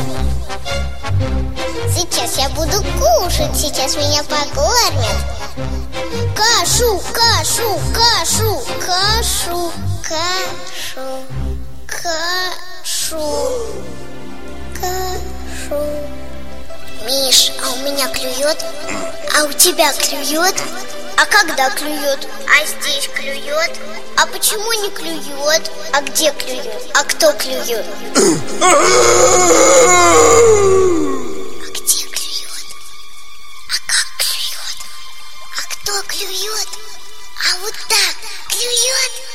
Сейчас я буду кушать, сейчас меня покормят. Кашу, кашу, кашу, кашу, кашу, кашу, кашу. Миш, а у меня клюет? А у тебя клюет? А когда клюет? А здесь клюет? А почему не клюет? А где клюет? А кто клюет? А где клюет? А как клюет? А кто клюет? А вот так клюет?